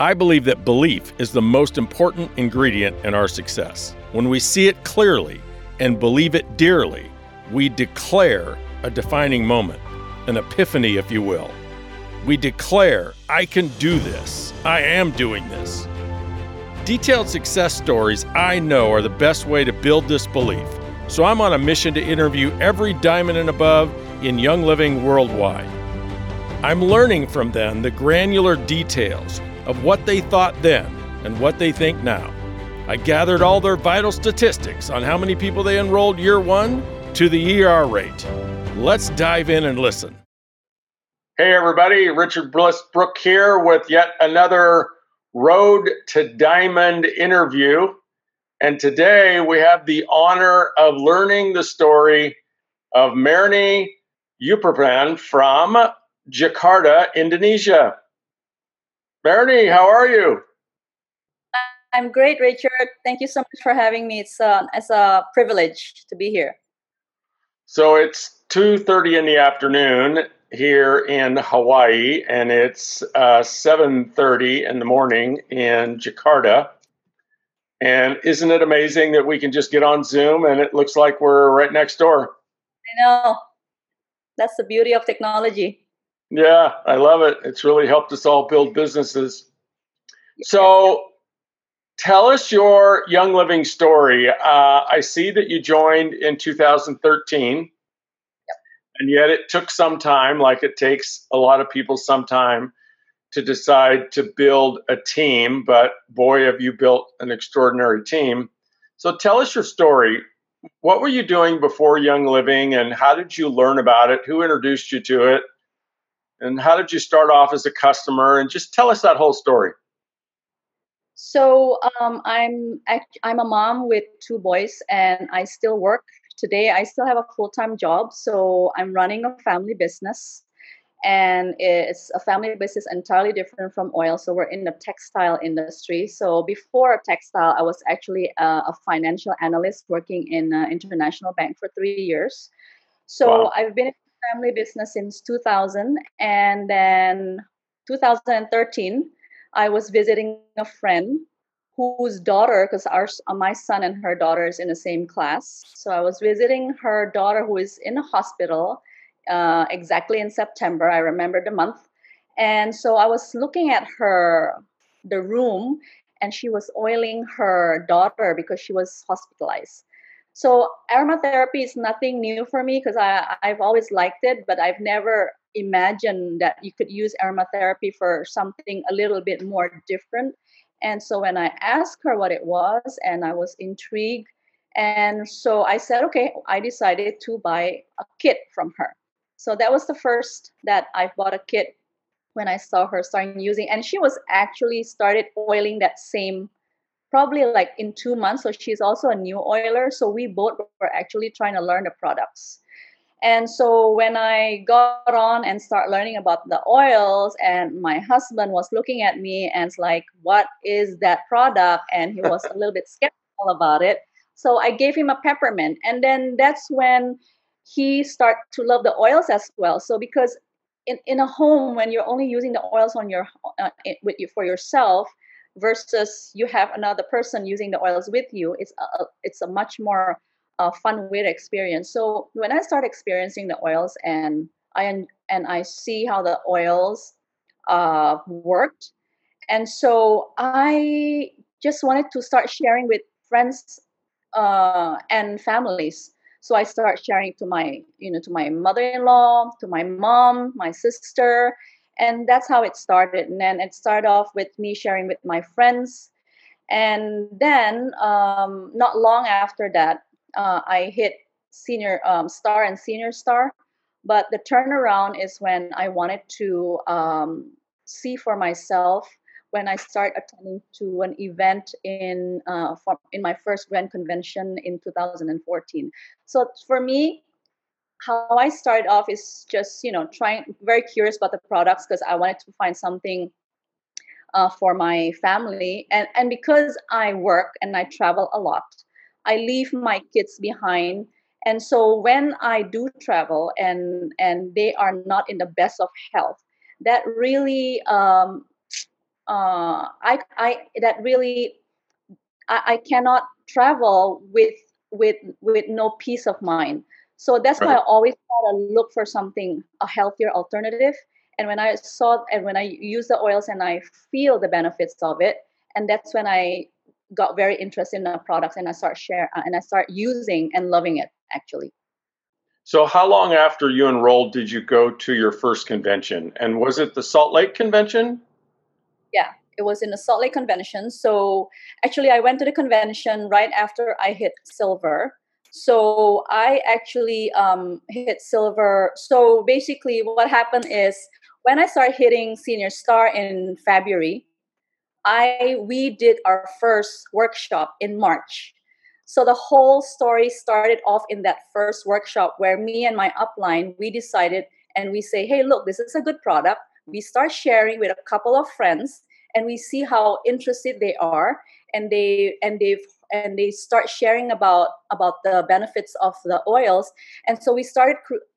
I believe that belief is the most important ingredient in our success. When we see it clearly and believe it dearly, we declare a defining moment, an epiphany, if you will. We declare, I can do this. I am doing this. Detailed success stories I know are the best way to build this belief. So I'm on a mission to interview every diamond and above in Young Living worldwide. I'm learning from them the granular details of what they thought then and what they think now. I gathered all their vital statistics on how many people they enrolled year one to the ER rate. Let's dive in and listen. Hey everybody, Richard Bliss Brook here with yet another Road to Diamond interview. And today we have the honor of learning the story of Marni Yuprapan from Jakarta, Indonesia. Marni, how are you? I'm great, Richard. Thank you so much for having me. It's a privilege to be here. So it's 2:30 in the afternoon here in Hawaii, and it's 7:30 in the morning in Jakarta. And isn't it amazing that we can just get on Zoom and it looks like we're right next door? I know. That's the beauty of technology. Yeah, I love it. It's really helped us all build businesses. So tell us your Young Living story. I see that you joined in 2013, and yet it took some time, like it takes a lot of people some time to decide to build a team, but boy, have you built an extraordinary team. So tell us your story. What were you doing before Young Living, and how did you learn about it? Who introduced you to it? And how did you start off as a customer? And just tell us that whole story. So I'm a mom with two boys, and I still work. Today, I still have a full-time job. So I'm running a family business, and it's a family business entirely different from oil. So we're in the textile industry. So before textile, I was actually a financial analyst working in an international bank for 3 years. So Wow. I've been in family business since 2000, and then 2013, I was visiting a friend whose daughter, because my son and her daughter is in the same class. So I was visiting her daughter who is in a hospital exactly in September. I remember the month. And so I was looking at the room, and she was oiling her daughter because she was hospitalized. So aromatherapy is nothing new for me because I've always liked it, but I've never imagined that you could use aromatherapy for something a little bit more different. And so when I asked her what it was, and I was intrigued, and so I said, okay, I decided to buy a kit from her. So that was the first that I bought a kit when I saw her starting using, and she was actually started oiling that same probably like in 2 months. So she's also a new oiler. So we both were actually trying to learn the products. And so when I got on and start learning about the oils, and my husband was looking at me and it's like, what is that product? And he was a little bit skeptical about it. So I gave him a peppermint. And then that's when he started to love the oils as well. So because in a home, when you're only using the oils on for yourself, versus you have another person using the oils with you, it's a much more fun way to experience. So when I start experiencing the oils, and I see how the oils worked, and so I just wanted to start sharing with friends and families. So I start sharing to my mother-in-law, to my mom, my sister, and that's how it started. And then it started off with me sharing with my friends, and then not long after that, I hit senior star and senior star. But the turnaround is when I wanted to see for myself, when I start attending to an event in my first Grand Convention in 2014. So for me, how I started off is just trying, very curious about the products because I wanted to find something for my family, and because I work and I travel a lot, I leave my kids behind. And so when I do travel and they are not in the best of health, that really I that really I cannot travel with no peace of mind. So that's why I Right. always try to look for something a healthier alternative. And when I use the oils and I feel the benefits of it, and that's when I got very interested in the products and I start using and loving it actually. So, how long after you enrolled did you go to your first convention? And was it the Salt Lake convention? Yeah, it was in the Salt Lake convention. So actually, I went to the convention right after I hit silver. So I actually hit silver. So basically, what happened is when I started hitting Senior Star in February, I we did our first workshop in March. So the whole story started off in that first workshop where me and my upline we decided and we say, "Hey, look, this is a good product." We start sharing with a couple of friends and we see how interested they are and they start sharing about the benefits of the oils. And so we started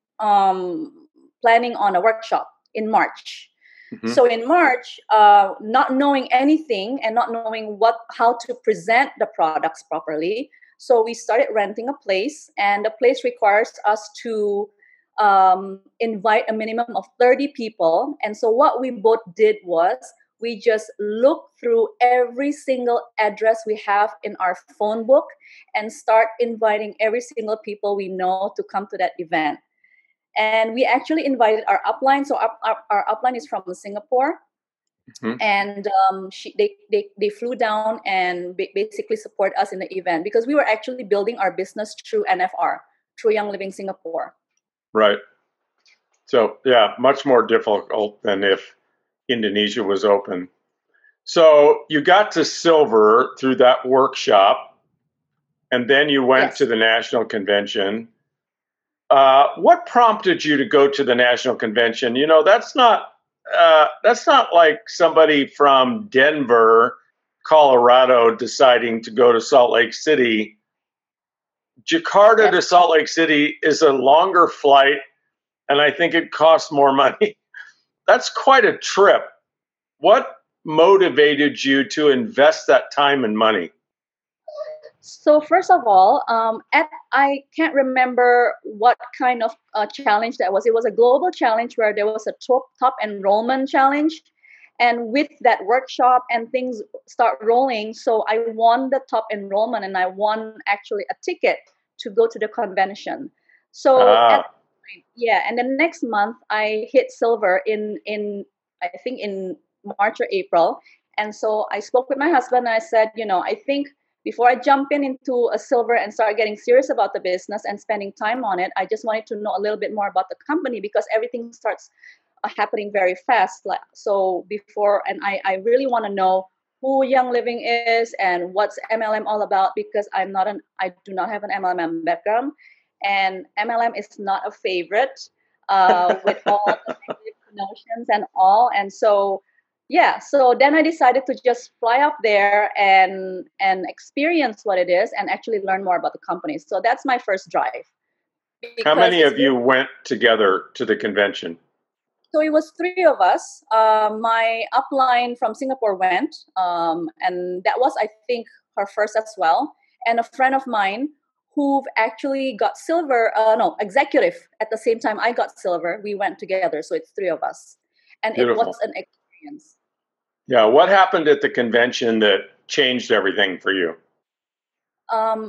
planning on a workshop in March. Hmm. So in March, not knowing anything and not knowing how to present the products properly, so we started renting a place, and the place requires us to invite a minimum of 30 people. And so what we both did was we just looked through every single address we have in our phone book and start inviting every single people we know to come to that event. And we actually invited our upline. So our upline is from Singapore, Hmm. and they flew down and basically support us in the event because we were actually building our business through NFR, through Young Living Singapore. Right. So, yeah, much more difficult than if Indonesia was open. So, you got to silver through that workshop, and then you went to Yes. the national convention. What prompted you to go to the national convention? You know, that's not like somebody from Denver, Colorado, deciding to go to Salt Lake City. Jakarta to Yes. Salt Lake City is a longer flight, and I think it costs more money. That's quite a trip. What motivated you to invest that time and money? So first of all, I can't remember what kind of challenge that was. It was a global challenge where there was a top enrollment challenge, and with that workshop and things start rolling, so I won the top enrollment and I won actually a ticket to go to the convention. So at Ah, yeah, and the next month I hit silver in I think in March or April. And so I spoke with my husband and I said, I think before I jump into a silver and start getting serious about the business and spending time on it, I just wanted to know a little bit more about the company because everything starts happening very fast. Like so before, and I really want to know who Young Living is and what's MLM all about because I do not have an MLM background, and MLM is not a favorite with all the negative notions and all. And so yeah, so then I decided to just fly up there and experience what it is and actually learn more about the company. So that's my first drive how because many it's of really you went together to the convention? so it was three of us. My upline from Singapore went, and that was, I think, her first as well. And a friend of mine who actually got silver, no, executive at the same time I got silver. We went together, so it's three of us, and it was Beautiful. an experience. Yeah, what happened at the convention that changed everything for you? Um,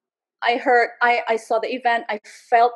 I saw the event. I felt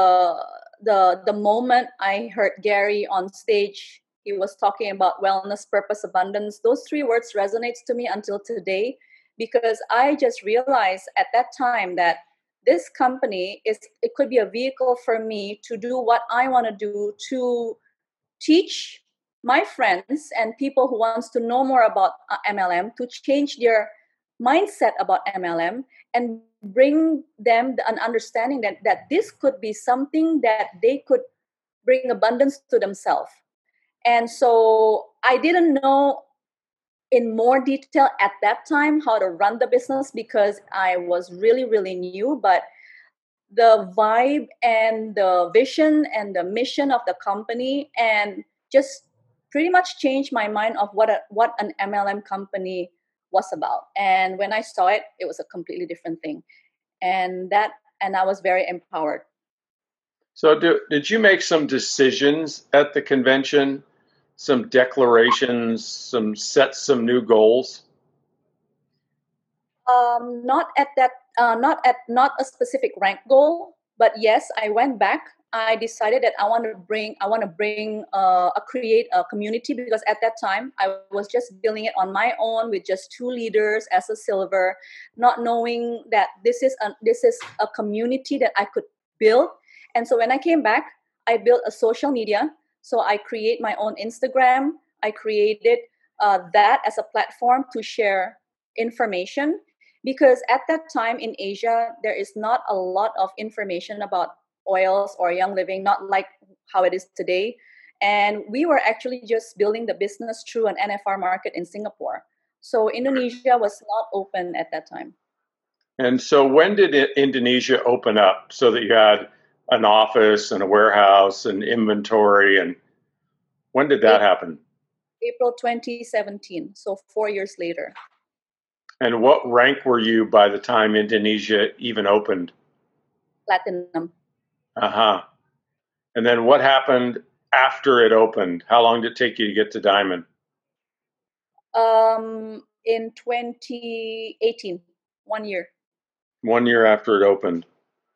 the moment I heard Gary on stage. He was talking about wellness, purpose, abundance. Those three words resonates to me until today because I just realized at that time that this company it could be a vehicle for me to do what I want to do to teach my friends and people who wants to know more about MLM to change their mindset about MLM and bring them an understanding that this could be something that they could bring abundance to themselves. And so I didn't know in more detail at that time how to run the business because I was really, really new. But the vibe and the vision and the mission of the company and just pretty much changed my mind of what an MLM company was about. And when I saw it, it was a completely different thing. And I was very empowered. So, did you make some decisions at the convention, some declarations, some new goals? Not a specific rank goal, but yes, I went back. I decided that I want to create a community, because at that time I was just building it on my own with just 2 leaders as a silver, not knowing that this is a community that I could build. And so when I came back, I built a social media. So I create my own Instagram. I created that as a platform to share information, because at that time in Asia, there is not a lot of information about oils or Young Living, not like how it is today. And we were actually just building the business through an NFR market in Singapore. So Indonesia was not open at that time. And so when did Indonesia open up so that you had an office and a warehouse and inventory? And when did that happen? April 2017, so 4 years later. And what rank were you by the time Indonesia even opened? Platinum. Uh-huh. And then what happened after it opened? How long did it take you to get to Diamond? In 2018, 1 year. 1 year after it opened.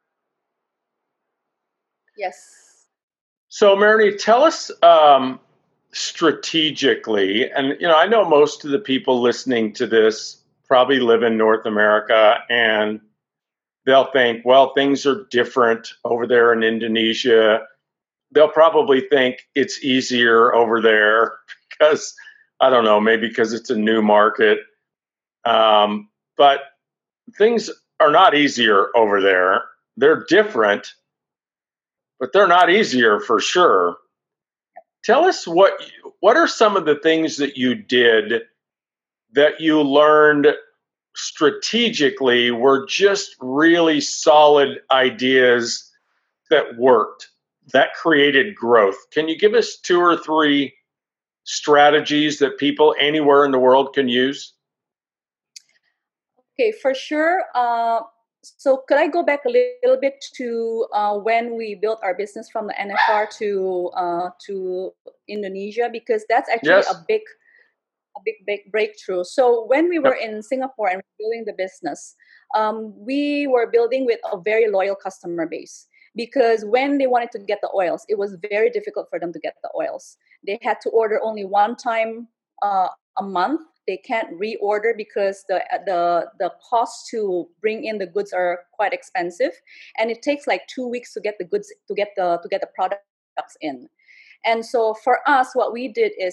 Yes. So, Marini, tell us strategically, and I know most of the people listening to this probably live in North America, and they'll think, well, things are different over there in Indonesia. They'll probably think it's easier over there because, I don't know, maybe because it's a new market. But things are not easier over there. They're different, but they're not easier for sure. Tell us what are some of the things that you did that you learned strategically were just really solid ideas that worked, that created growth. Can you give us 2 or 3 strategies that people anywhere in the world can use? Okay, for sure. So could I go back a little bit to when we built our business from the NFR to Indonesia, because that's actually a big breakthrough. So when we were in Singapore and building the business, we were building with a very loyal customer base, because when they wanted to get the oils, it was very difficult for them to get the oils. They had to order only one time a month. They can't reorder because the cost to bring in the goods are quite expensive, and it takes like 2 weeks to get the goods to get the products in. And so for us, what we did is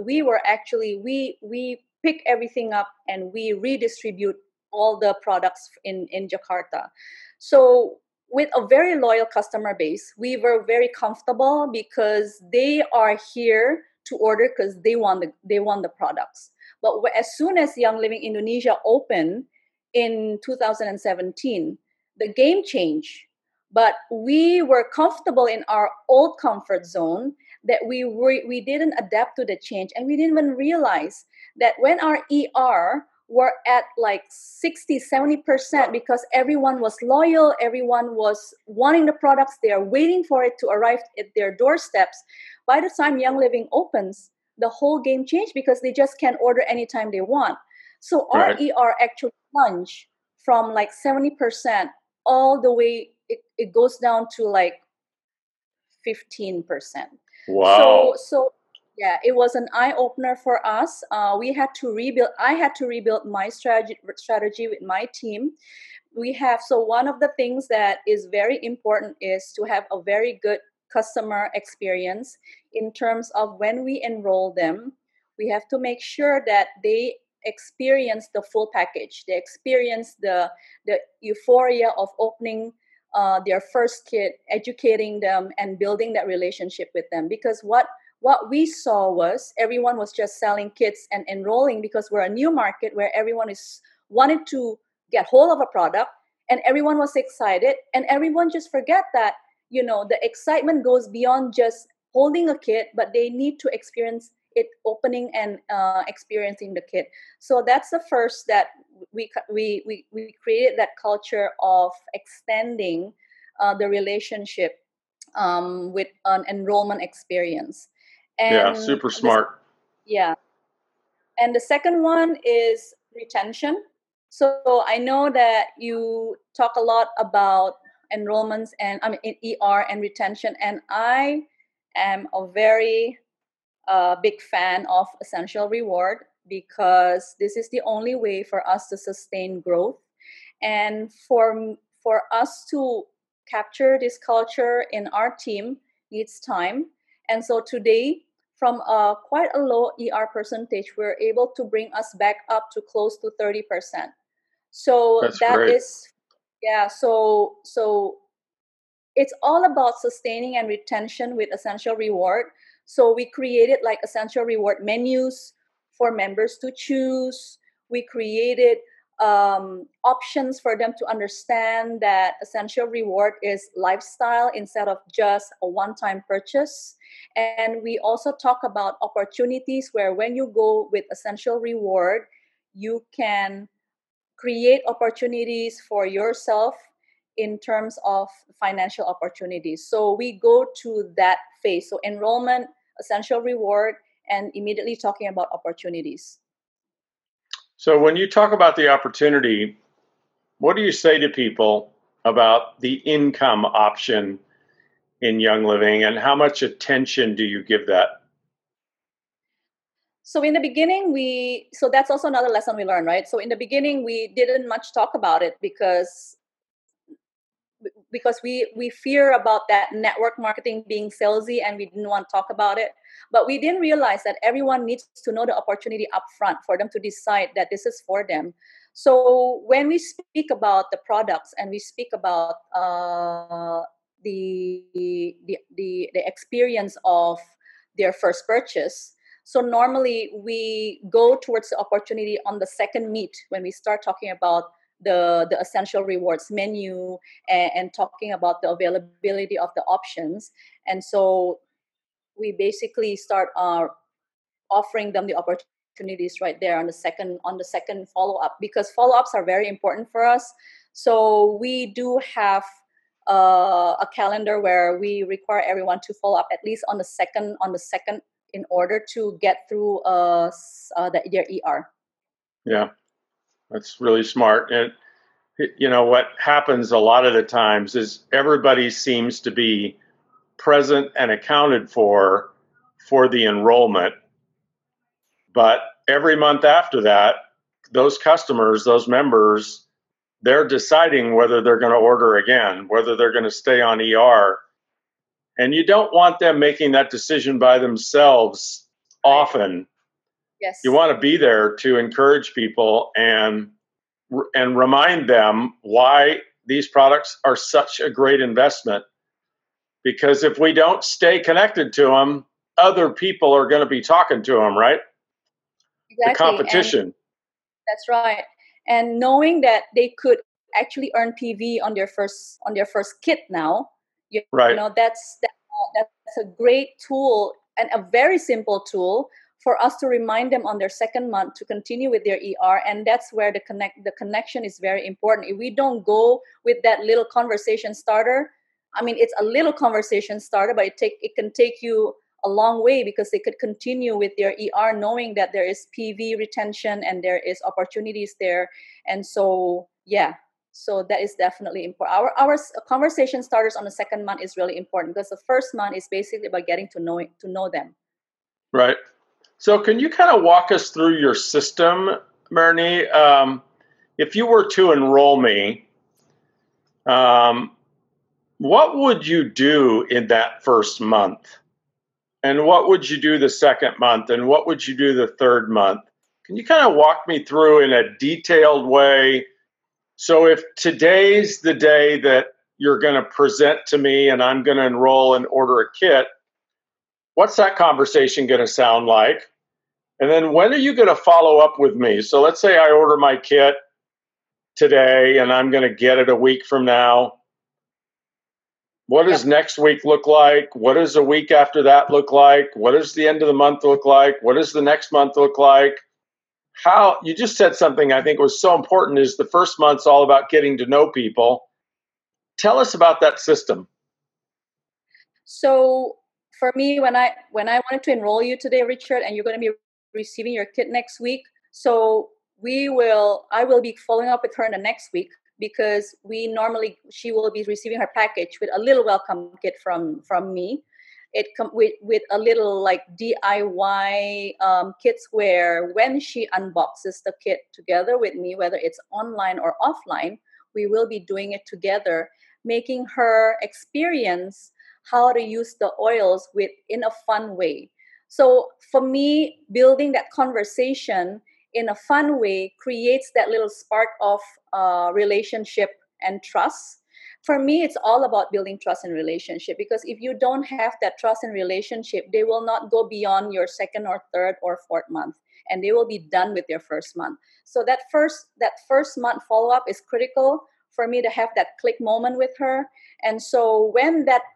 we pick everything up and we redistribute all the products in Jakarta. So with a very loyal customer base, we were very comfortable because they are here to order because they want the products. But as soon as Young Living Indonesia opened in 2017, the game changed. But we were comfortable in our old comfort zone, that we didn't adapt to the change, and we didn't even realize that when our ER were at like 60-70%, because everyone was loyal, everyone was wanting the products, they are waiting for it to arrive at their doorsteps. By the time Young Living opens, the whole game changed, because they just can't order anytime they want. So our ER actually plunged from like 70% all the way, it goes down to like 15%. Wow. So yeah, it was an eye opener for us. I had to rebuild my strategy with my team. So one of the things that is very important is to have a very good customer experience in terms of when we enroll them. We have to make sure that they experience the full package. They experience the euphoria of opening their first kid, educating them, and building that relationship with them. Because what we saw was everyone was just selling kits and enrolling, because we're a new market where everyone is wanted to get hold of a product, and everyone was excited, and everyone just forget that the excitement goes beyond just holding a kid, but they need to experience it opening and experiencing the kit. So that's the first that we created that culture of extending the relationship with an enrollment experience. Yeah, And super smart. yeah. And the second one is retention. So I know that you talk a lot about enrollments and I mean in ER and retention, and I am a very big fan of Essential Reward because this is the only way for us to sustain growth and for us to capture this culture in our team needs time. And so today, from quite a low ER percentage, we're able to bring us back up to close to 30%. So That's that great. is, yeah. So it's all about sustaining and retention with Essential Reward. So we created like Essential Reward menus for members to choose. We created options for them to understand that Essential Reward is lifestyle instead of just a one-time purchase. And we also talk about opportunities where when you go with Essential Reward, you can create opportunities for yourself in terms of financial opportunities. So we go to that phase. So enrollment, Essential Reward, and immediately talking about opportunities. So when you talk about the opportunity, what do you say to people about the income option in Young Living, and how much attention do you give that? So in the beginning, so that's also another lesson we learned, right? So in the beginning, we didn't much talk about it because we fear about that network marketing being salesy and we didn't want to talk about it. But we didn't realize that everyone needs to know the opportunity up front for them to decide that this is for them. So when we speak about the products and we speak about the experience of their first purchase, so normally we go towards the opportunity on the second meet when we start talking about the Essential Rewards menu and talking about the availability of the options. And so we basically start offering them the opportunities right there on the second follow-up, because follow-ups are very important for us. So we do have a calendar where we require everyone to follow up at least on the second in order to get through their ER. Yeah, that's really smart. And you know what happens a lot of the times is everybody seems to be present and accounted for the enrollment, but every month after that, those customers, those members, they're deciding whether they're going to order again, whether they're going to stay on ER. And you don't want them making that decision by themselves often. Yes. You want to be there to encourage people and remind them why these products are such a great investment. Because if we don't stay connected to them, other people are going to be talking to them, right? Exactly. The competition. And that's right. And knowing that they could actually earn PV on their first kit now, right. You know, that's a great tool and a very simple tool for us to remind them on their second month to continue with their ER. And that's where the connection is very important. If we don't go with that little conversation starter, I mean, it's a little conversation starter, but it can take you a long way, because they could continue with their ER knowing that there is PV retention and there is opportunities there. And so, yeah, so that is definitely important. Our conversation starters on the second month is really important, because the first month is basically about getting to know them. Right. So can you kind of walk us through your system, Myrnie? If you were to enroll me, what would you do in that first month? And what would you do the second month? And what would you do the third month? Can you kind of walk me through in a detailed way? So if today's the day that you're going to present to me and I'm going to enroll and order a kit, what's that conversation going to sound like? And then when are you going to follow up with me? So let's say I order my kit today and I'm going to get it a week from now. What does next week look like? What does a week after that look like? What does the end of the month look like? What does the next month look like? How you just said something I think was so important is the first month's all about getting to know people. Tell us about that system. So for me, when I wanted to enroll you today, Richard, and you're going to be receiving your kit next week, so I will be following up with her in the next week, because she will be receiving her package with a little welcome kit from me. It come with a little like DIY kits, where when she unboxes the kit together with me, whether it's online or offline, we will be doing it together, making her experience how to use the oils in a fun way. So for me, building that conversation in a fun way creates that little spark of relationship and trust. For me, it's all about building trust and relationship, because if you don't have that trust and relationship, they will not go beyond your second or third or fourth month, and they will be done with their first month. So that first month follow-up is critical for me to have that click moment with her. And so when that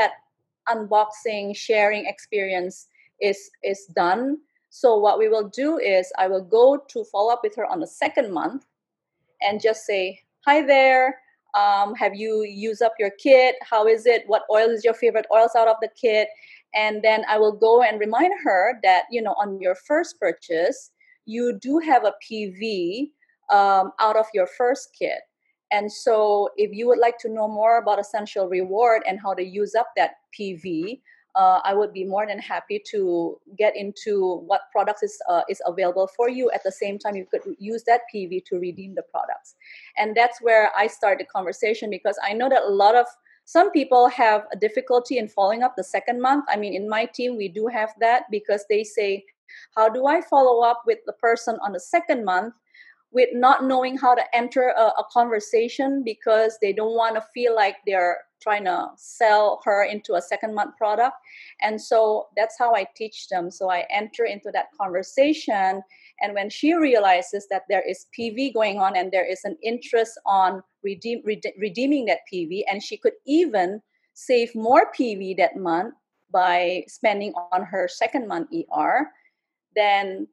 unboxing sharing experience is done, so what we will do is I will go to follow up with her on the second month and just say, hi there, have you used up your kit? How is it? What oil is your favorite oils out of the kit? And then I will go and remind her that, on your first purchase, you do have a PV out of your first kit. And so if you would like to know more about Essential Reward and how to use up that PV, I would be more than happy to get into what products is available for you. At the same time, you could use that PV to redeem the products. And that's where I start the conversation, because I know that some people have a difficulty in following up the second month. I mean, in my team, we do have that, because they say, how do I follow up with the person on the second month with not knowing how to enter a conversation, because they don't want to feel like they're trying to sell her into a second month product. And so that's how I teach them. So I enter into that conversation. And when she realizes that there is PV going on and there is an interest on redeeming that PV, and she could even save more PV that month by spending on her second month ER, then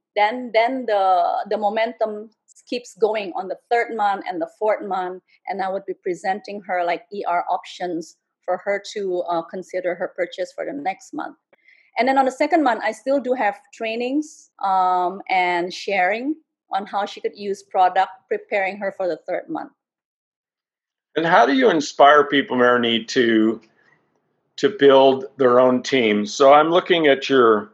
the momentum keeps going on the third month and the fourth month, and I would be presenting her like ER options for her to consider her purchase for the next month. And then on the second month, I still do have trainings and sharing on how she could use product, preparing her for the third month. And how do you inspire people, Marnie, to build their own teams? So I'm looking at your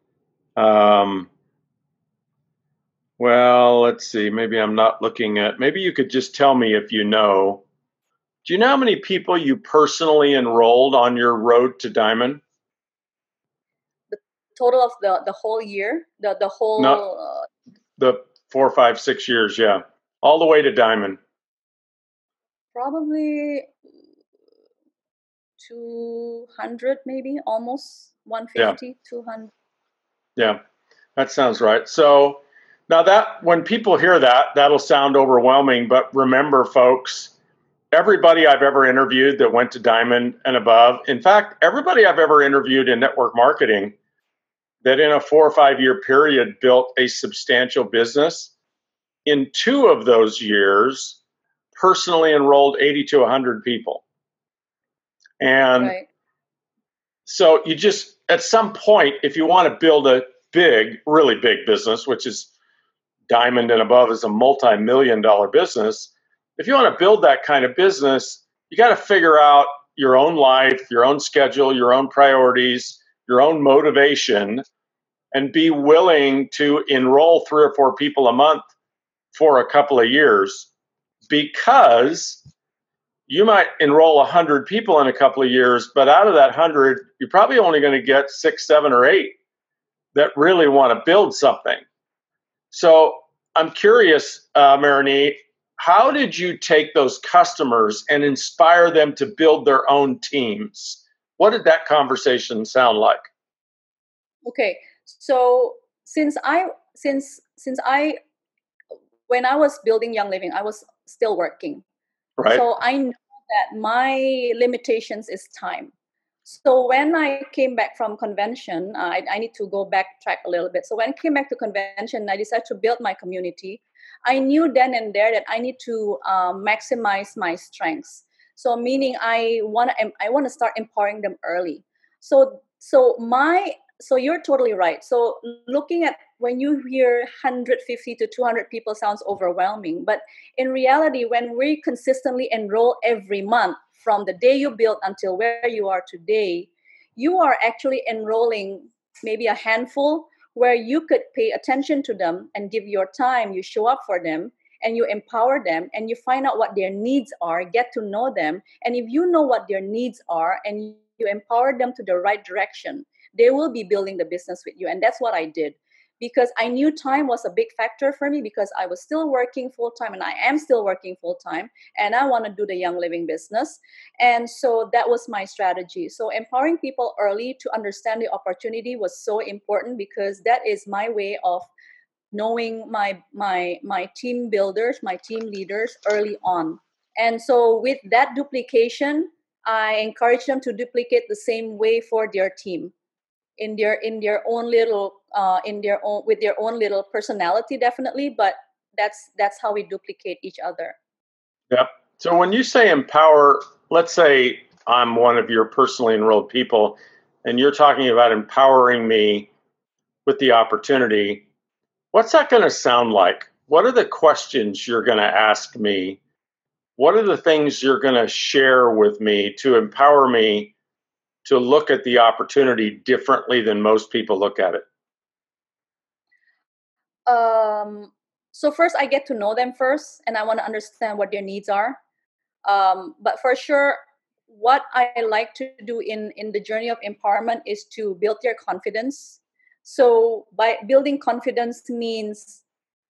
well, let's see. Maybe I'm not looking at. Maybe you could just tell me if you know. Do you know how many people you personally enrolled on your road to Diamond? The total of the whole year, the whole. No, the 4, 5, 6 years, yeah, all the way to Diamond. Probably 200, maybe almost 150, yeah. 200. Yeah, that sounds right. So. Now that when people hear that, that'll sound overwhelming, but remember, folks, everybody I've ever interviewed that went to Diamond and above, in fact, everybody I've ever interviewed in network marketing that in a 4 or 5 year period built a substantial business, in 2 of those years, personally enrolled 80 to 100 people. And right. So you just, at some point, if you want to build a really big business, which is Diamond and above is a multi-million-dollar business. If you want to build that kind of business, you got to figure out your own life, your own schedule, your own priorities, your own motivation, and be willing to enroll 3 or 4 people a month for a couple of years, because you might enroll 100 people in a couple of years, but out of that 100, you're probably only going to get 6, 7, or 8 that really want to build something. So I'm curious, Marnie, how did you take those customers and inspire them to build their own teams? What did that conversation sound like? Okay, so when I was building Young Living, I was still working. Right. So I know that my limitations is time. So when I came back from convention, I need to go backtrack a little bit. So when I came back to convention, I decided to build my community. I knew then and there that I need to maximize my strengths. So meaning I want to start empowering them early. So you're totally right. So looking at when you hear 150 to 200 people sounds overwhelming, but in reality, when we consistently enroll every month from the day you build until where you are today, you are actually enrolling maybe a handful where you could pay attention to them and give your time, you show up for them, and you empower them, and you find out what their needs are, get to know them. And if you know what their needs are and you empower them to the right direction, they will be building the business with you. And that's what I did, because I knew time was a big factor for me, because I was still working full time, and I am still working full time, and I want to do the Young Living business. And so that was my strategy. So empowering people early to understand the opportunity was so important, because that is my way of knowing my team builders, my team leaders early on. And so with that duplication, I encourage them to duplicate the same way for their team in their own little in their own with their own little personality, definitely. But that's how we duplicate each other. Yep. So when you say empower, let's say I'm one of your personally enrolled people, and you're talking about empowering me with the opportunity. What's that going to sound like? What are the questions you're going to ask me? What are the things you're going to share with me to empower me to look at the opportunity differently than most people look at it? So first, I get to know them first, and I want to understand what their needs are. But for sure, what I like to do in the journey of empowerment is to build their confidence. So by building confidence means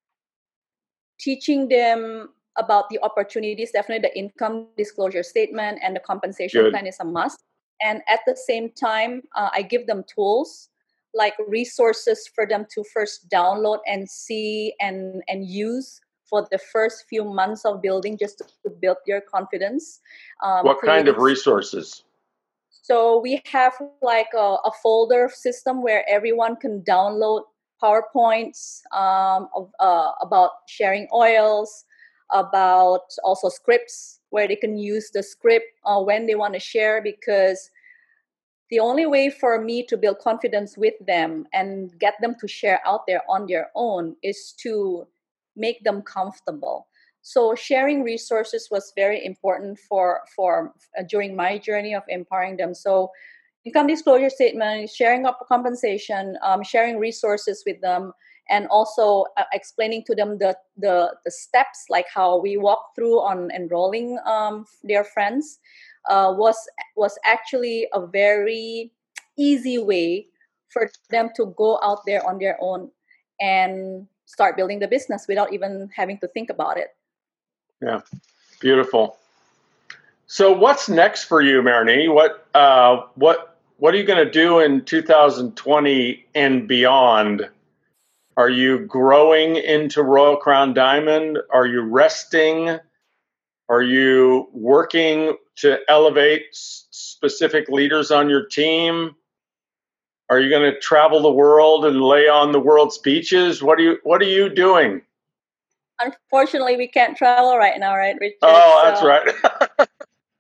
teaching them about the opportunities. Definitely the income disclosure statement and the compensation plan is a must. And at the same time, I give them tools like resources for them to first download and see and use for the first few months of building, just to build their confidence. What kind of resources? So we have like a folder system where everyone can download PowerPoints about sharing oils, about also scripts where they can use the script when they want to share, because the only way for me to build confidence with them and get them to share out there on their own is to make them comfortable. So sharing resources was very important for during my journey of empowering them. So income disclosure statement, sharing up compensation, sharing resources with them, and also explaining to them the steps, like how we walk through on enrolling their friends, was actually a very easy way for them to go out there on their own and start building the business without even having to think about it. Yeah, beautiful. So what's next for you, Marnie? What are you going to do in 2020 and beyond? Are you growing into Royal Crown Diamond? Are you resting? Are you working to elevate specific leaders on your team? Are you going to travel the world and lay on the world's beaches? What are you doing? Unfortunately, we can't travel right now, right, Richard? Oh, that's right.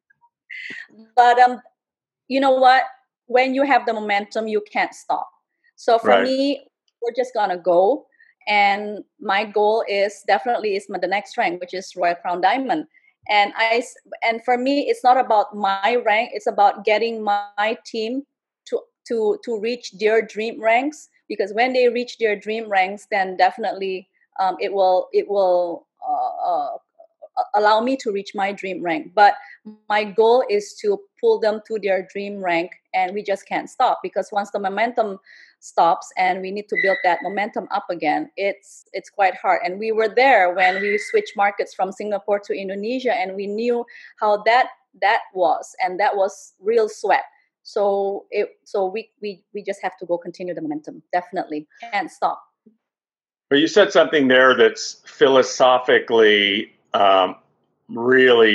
But you know what? When you have the momentum, you can't stop. So for me, we're just gonna go. And my goal is definitely the next rank, which is Royal Crown Diamond. And for me, it's not about my rank; it's about getting my team to reach their dream ranks. Because when they reach their dream ranks, then definitely it will allow me to reach my dream rank. But my goal is to pull them to their dream rank, and we just can't stop, because once the momentum stops and we need to build that momentum up again, it's quite hard. And we were there when we switched markets from Singapore to Indonesia, and we knew how that was, and that was real sweat. So we just have to go continue the momentum. Definitely can't stop. But you said something there that's philosophically really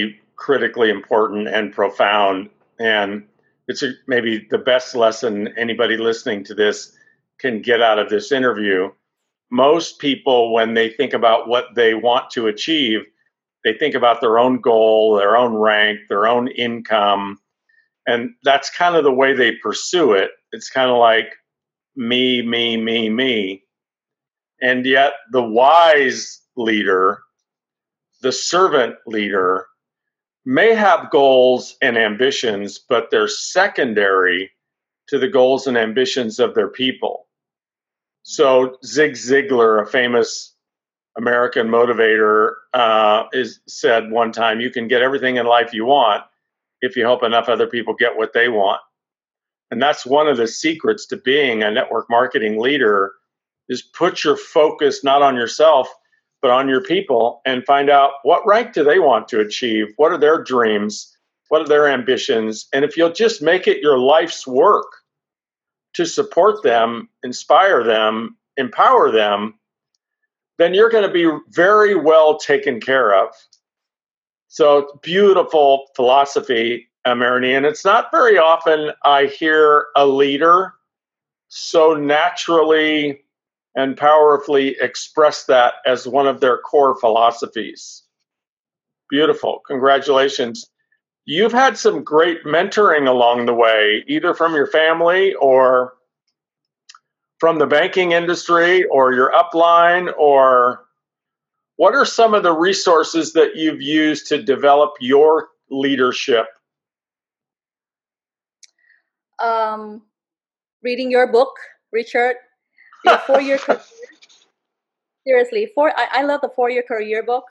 critically important and profound. And it's maybe the best lesson anybody listening to this can get out of this interview. Most people, when they think about what they want to achieve, they think about their own goal, their own rank, their own income. And that's kind of the way they pursue it. It's kind of like me, me, me, me. And yet the wise leader, the servant leader, may have goals and ambitions, but they're secondary to the goals and ambitions of their people. So Zig Ziglar, a famous American motivator, said one time, you can get everything in life you want if you help enough other people get what they want. And that's one of the secrets to being a network marketing leader, is put your focus not on yourself, but on your people, and find out what rank do they want to achieve? What are their dreams? What are their ambitions? And if you'll just make it your life's work to support them, inspire them, empower them, then you're going to be very well taken care of. So beautiful philosophy, Marini. And it's not very often I hear a leader so naturally and powerfully express that as one of their core philosophies. Beautiful. Congratulations. You've had some great mentoring along the way, either from your family or from the banking industry or your upline, or what are some of the resources that you've used to develop your leadership? Reading your book, Richard, the 4-year career. Seriously, I love the 4-year career book.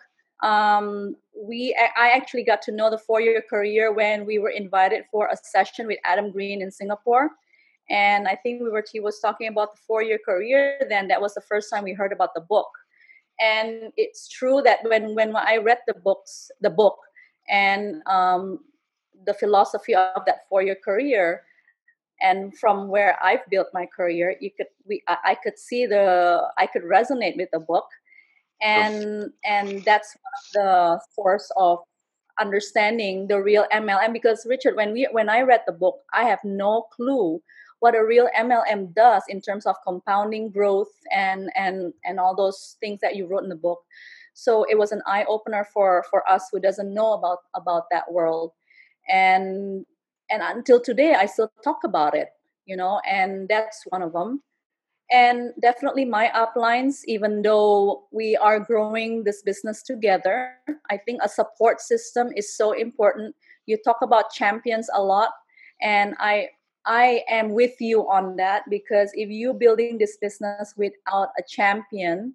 I actually got to know the 4-year career when we were invited for a session with Adam Green in Singapore. And I think he was talking about the 4-year career. Then that was the first time we heard about the book. And it's true that when I read the book and the philosophy of that 4-year career, and from where I've built my career, I could resonate with the book, and that's one of the source of understanding the real MLM. Because Richard, when I read the book, I have no clue what a real MLM does in terms of compounding growth and all those things that you wrote in the book. So it was an eye opener for us who doesn't know about that world, and until today I still talk about it, and that's one of them. And definitely my uplines, even though we are growing this business together, I think a support system is so important. You talk about champions a lot, and I am with you on that, because if you're building this business without a champion,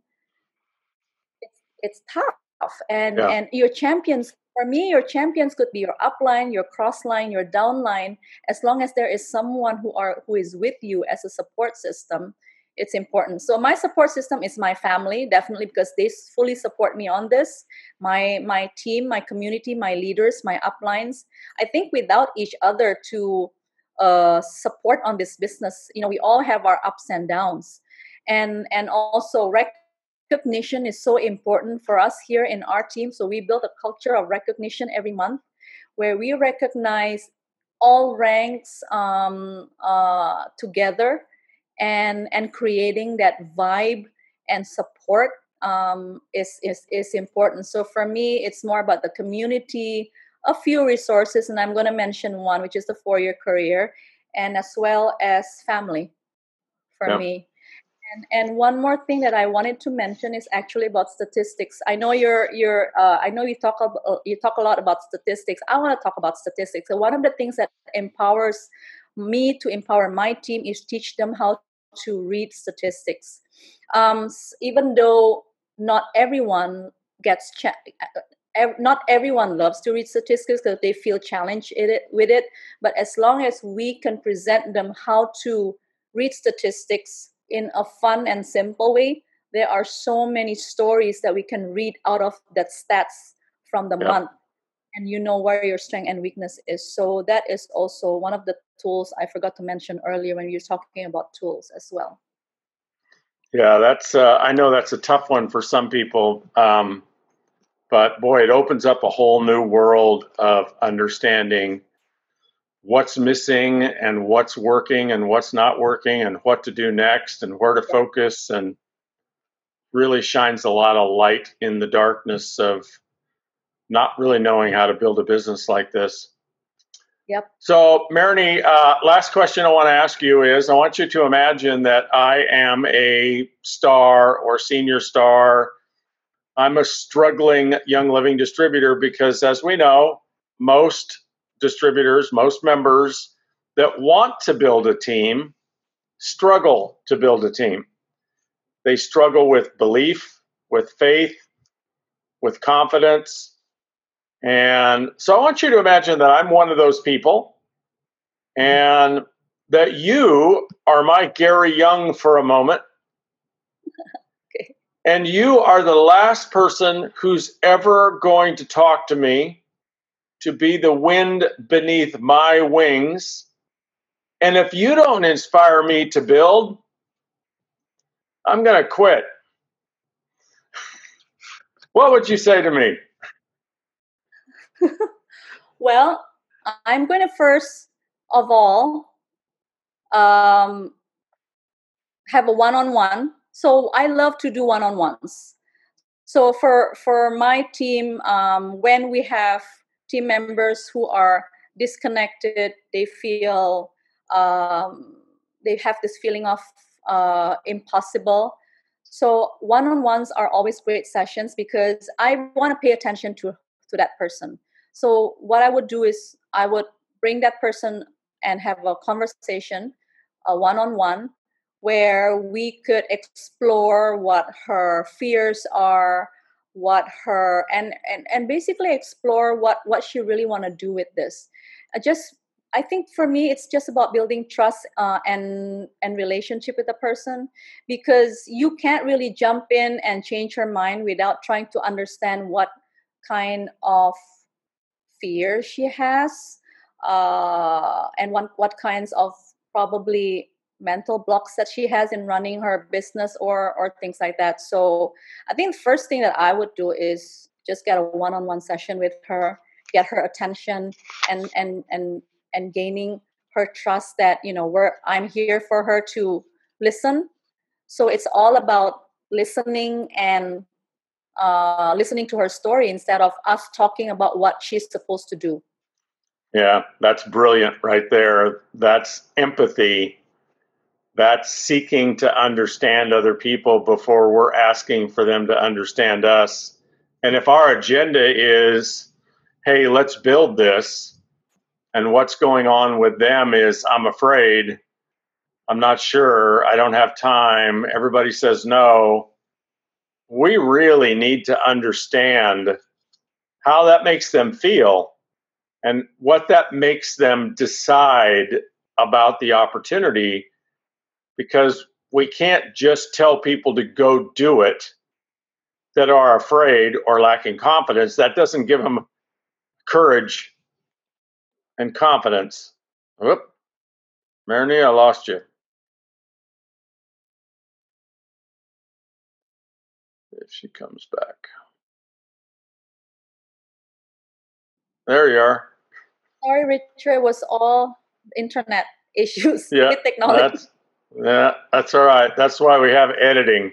it's tough. And your champions, for me, your champions could be your upline, your crossline, your downline. As long as there is someone who is with you as a support system, it's important. So my support system is my family, definitely, because they fully support me on this. My team, my community, my leaders, my uplines. I think without each other to support on this business, we all have our ups and downs, and also recognition is so important for us here in our team. So we build a culture of recognition every month, where we recognize all ranks together, and creating that vibe and support is important. So for me, it's more about the community, a few resources, and I'm going to mention one, which is the 4-year career, and as well as family for me. And one more thing that I wanted to mention is actually about statistics. I know I know you talk a lot about statistics. I want to talk about statistics. So one of the things that empowers me to empower my team is teach them how to read statistics. Even though not everyone not everyone loves to read statistics because they feel challenged with it. But as long as we can present them how to read statistics in a fun and simple way, there are so many stories that we can read out of that stats from the month, and where your strength and weakness is. So that is also one of the tools I forgot to mention earlier when you're talking about tools as well. Yeah, that's I know that's a tough one for some people. But boy, it opens up a whole new world of understanding what's missing and what's working and what's not working and what to do next and where to focus, and really shines a lot of light in the darkness of not really knowing how to build a business like this. Yep. So, Marnie, last question I want to ask you is, I want you to imagine that I am a star or senior star. I'm a struggling Young Living distributor because, as we know, most distributors, most members that want to build a team struggle to build a team. They struggle with belief, with faith, with confidence. And so I want you to imagine that I'm one of those people and that you are my Gary Young for a moment. Okay. And you are the last person who's ever going to talk to me, to be the wind beneath my wings. And if you don't inspire me to build, I'm going to quit. What would you say to me? Well, I'm going to first of all have a one-on-one. So I love to do one-on-ones. So for my team, when we have team members who are disconnected, they feel they have this feeling of impossible. So one-on-ones are always great sessions because I want to pay attention to that person. So what I would do is I would bring that person and have a conversation, a one-on-one, where we could explore what her fears are, what her and basically explore what she really want to do with this. I think for me it's just about building trust and relationship with the person, because you can't really jump in and change her mind without trying to understand what kind of fear she has, and what kinds of probably mental blocks that she has in running her business or things like that. So I think the first thing that I would do is just get a one-on-one session with her, get her attention, and gaining her trust that I'm here for her to listen. So it's all about listening and listening to her story instead of us talking about what she's supposed to do. Yeah, that's brilliant right there. That's empathy. That's seeking to understand other people before we're asking for them to understand us. And if our agenda is, hey, let's build this, and what's going on with them is, I'm afraid, I'm not sure, I don't have time, everybody says no, we really need to understand how that makes them feel and what that makes them decide about the opportunity, because we can't just tell people to go do it that are afraid or lacking confidence. That doesn't give them courage and confidence. Whoop, Marnie, I lost you. If she comes back. There you are. Sorry, Richard, it was all internet issues with technology. That's all right. That's why we have editing.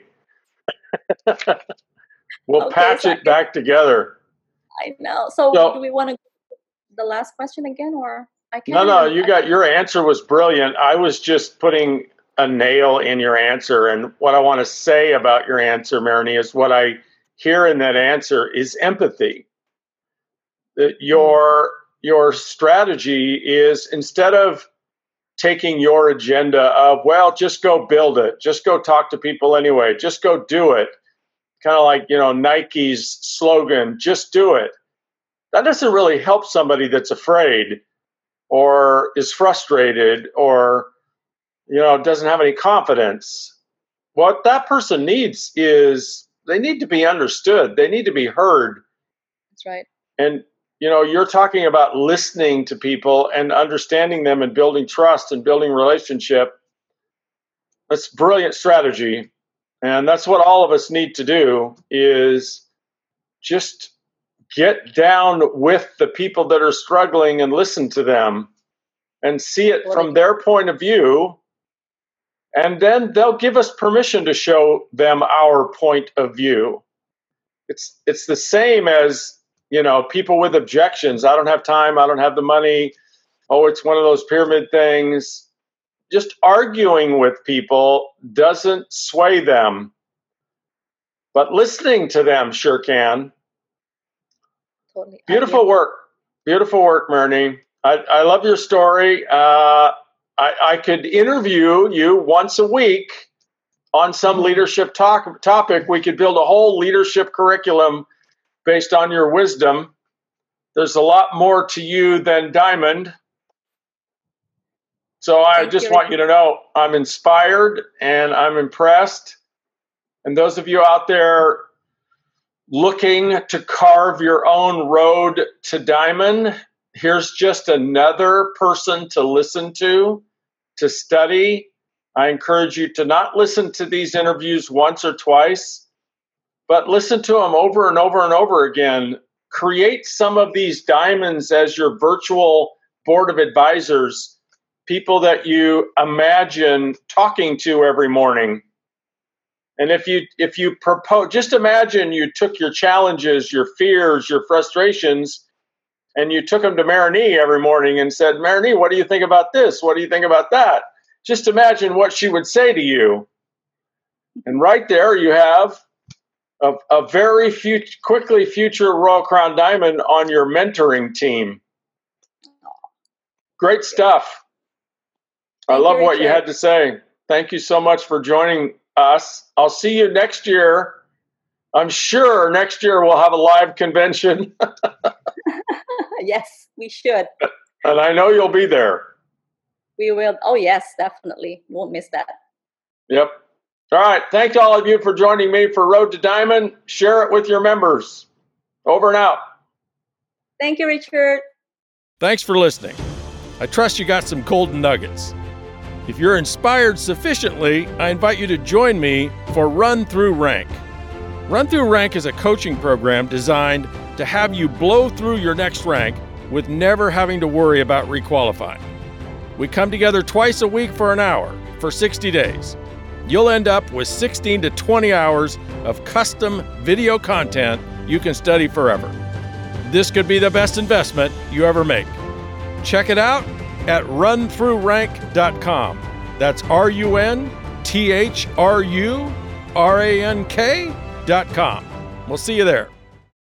We'll patch it back together. I know. So do we want to go to the last question again, or I can't? No, your answer was brilliant. I was just putting a nail in your answer, and what I want to say about your answer, Marnie, is what I hear in that answer is empathy. That your strategy is, instead of taking your agenda of, well, just go build it, just go talk to people anyway, just go do it, kind of like Nike's slogan, just do it. That doesn't really help somebody that's afraid or is frustrated or doesn't have any confidence. What that person needs is, they need to be understood, they need to be heard. That's right. And you're talking about listening to people and understanding them and building trust and building relationship. That's brilliant strategy. And that's what all of us need to do, is just get down with the people that are struggling and listen to them and see it from their point of view. And then they'll give us permission to show them our point of view. It's the same as, people with objections. I don't have time. I don't have the money. Oh, it's one of those pyramid things. Just arguing with people doesn't sway them. But listening to them sure can. Totally. Beautiful work. Beautiful work, Marnie. I love your story. I could interview you once a week on some leadership topic. We could build a whole leadership curriculum based on your wisdom. There's a lot more to you than diamond. So I just want you to know I'm inspired and I'm impressed. And those of you out there looking to carve your own road to diamond, here's just another person to listen to study. I encourage you to not listen to these interviews once or twice, but listen to them over and over and over again. Create some of these diamonds as your virtual board of advisors, people that you imagine talking to every morning. And if you propose, just imagine you took your challenges, your fears, your frustrations, and you took them to Marnie every morning and said, Marnie, what do you think about this? What do you think about that? Just imagine what she would say to you. And right there you have a very quickly future Royal Crown Diamond on your mentoring team. Great stuff. I love what you had to say. Thank you so much for joining us. I'll see you next year. I'm sure next year we'll have a live convention. Yes, we should. And I know you'll be there. We will. Oh, yes, definitely. Won't miss that. Yep. All right. Thank all of you for joining me for Road to Diamond. Share it with your members. Over and out. Thank you, Richard. Thanks for listening. I trust you got some golden nuggets. If you're inspired sufficiently, I invite you to join me for Run Through Rank. Run Through Rank is a coaching program designed to have you blow through your next rank with never having to worry about requalifying. We come together twice a week for an hour for 60 days. You'll end up with 16 to 20 hours of custom video content you can study forever. This could be the best investment you ever make. Check it out at runthroughrank.com. That's runthroughrank.com. We'll see you there.